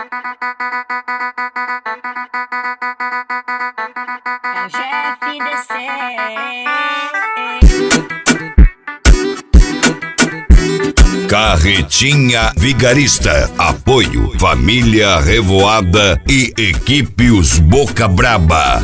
É o GFDC. Carretinha Vigarista. Apoio Família Revoada e equipe Os Boca Braba.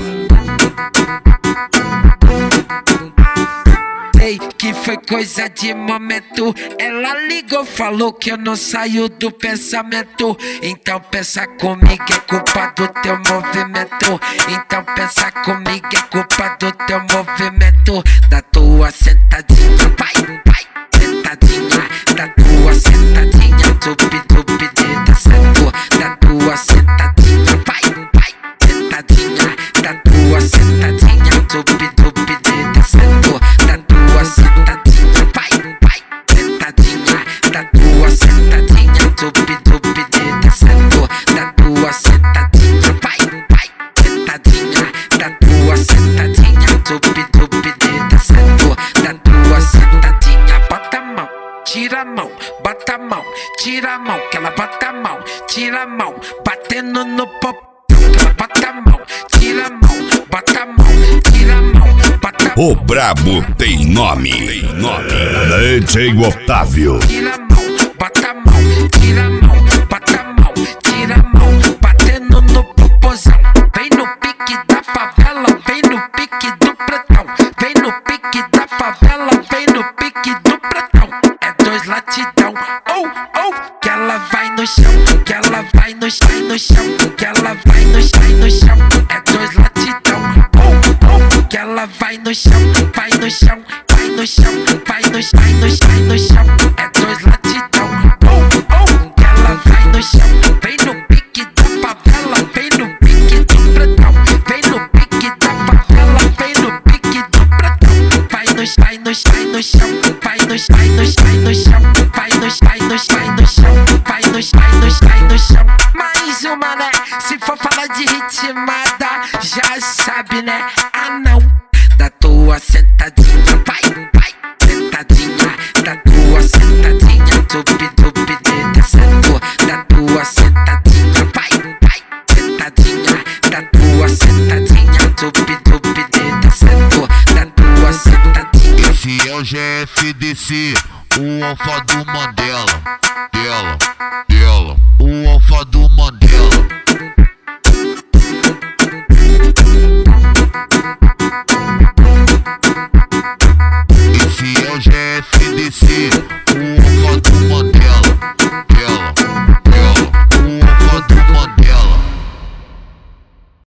Sei que foi coisa de momento. Ela ligou, falou que eu não saio do pensamento. Então pensa comigo, é culpa do teu movimento. Então pensa comigo, é culpa do teu movimento. Da tua sentadinha, vai, vai, sentadinha. Da tua sentadinha, tupi, tupi, descendo. Da tua sentadinha, vai, vai, sentadinha. Da tua sentadinha, tupi, tupi, descendo. Da tua sentadinha, vai, vai, sentadinha. Da tua sentadinha, tupi, tupi, descendo. Da tua sentadinha, vai, vai, sentadinha. Da tua sentadinha, tupi, tupi, descendo. Da tua sentadinha, bota a mão, tira a mão, bota a mão, tira a mão, que ela bota a mão, tira a mão, batendo no popô. Bota a mão, tira a mão, bota a mão, tira a mão, bota a mão. O Brabo tem nome. DJ Otávio. Tira a mão, bota a mão, tira a mão, bota a mão, tira a mão, batendo no popozão. Vem no pique da favela, vem no pique do pretão. Vem no pique da favela, vem no pique do pretão. É dois latidão, oh, oh, que ela vai no chão, que ela vai no chão, que ela vai no chão, é dois latidão, oh, oh, que ela vai no chão, vai no chão, vai no chão, vai no chão, vai no chão, é dois latidão, oh, oh, que ela vai no chão, vem no pique da favela, vem no pique do pretão, vem no pique da favela, vem no pique do pretão, vai no chão, vai no chão, vai no chão, vai no chão, vai no chão, vai no chão, vai no chão, vai no chão. Mais uma, né? Se for falar de ritmada, já sabe, né? Ah, não. Da tua sentadinha, vai, vai, sentadinha. Da tua sentadinha, tupi, tupi, descendo. Da tua sentadinha, vai, vai, sentadinha. Da tua sentadinha, tupi, tupi, descendo. Da tua sentadinha. Esse é o GFDC, o alfa do Mandela.